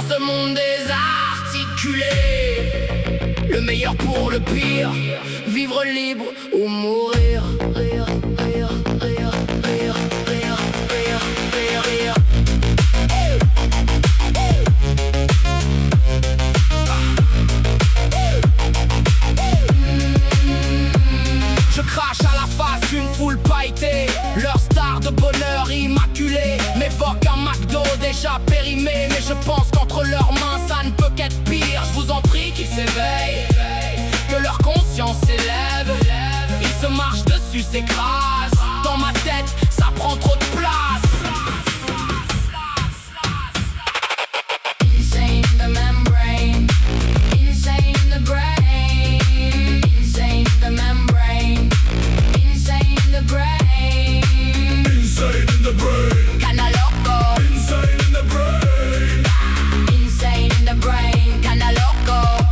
ce monde désarticulé. Le meilleur pour le pire, vivre libre ou mourir. Rire, rire, rire, rire, rire, rire, rire, rire. Je crache à la face d'une foule pailletée, leur star de bonheur immaculé m'évoque un McDo déjà périmé. Mais je pense qu'entre leurs mains ça ne peut qu'être pire. Je vous en prie qu'ils s'éveillent, que leur conscience s'élève. Ils se marchent dessus, s'écrasent. Dans ma tête, ça prend trop de place. Insane the membrane, insane the brain, insane the membrane, insane the brain, Insane in the brain, kinda loco, insane in the brain. insane in the brain, kinda loco.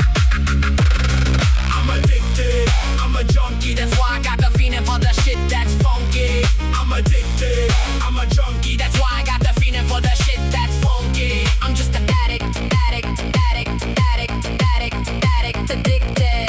I'm addicted, I'm a junkie, That's why I got the feeling for the shit that's funky. I'm addicted, I'm a junkie. That's why I got the feeling for the shit that's funky. I'm just an addict, addict, addict, addict, addict, addict, addicted.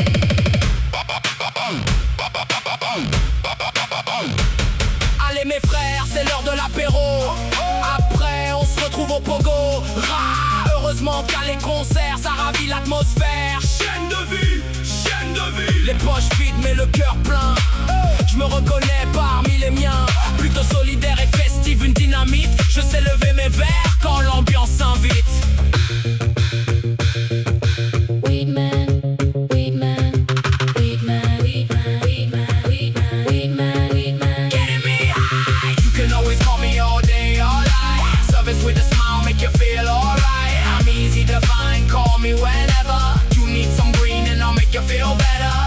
Allez mes frères, c'est l'heure de l'apéro. Après on se retrouve au pogo. Heureusement qu'à les concerts ça ravit l'atmosphère. Chaîne de vie, chaîne de vie. Les poches vides mais le cœur plein. Je me reconnais parmi les miens. Plutôt solidaire et festive, une dynamite. Je sais lever mes verres quand l'ambiance s'invite. Weedman, Weedman, Weedman, Weedman, Weedman, Weedman, Weedman, Weedman. Getting me high. You can always call me all day, all night. Service with a smile, make you feel alright. I'm easy to find, call me whenever. You need some green and I'll make you feel better.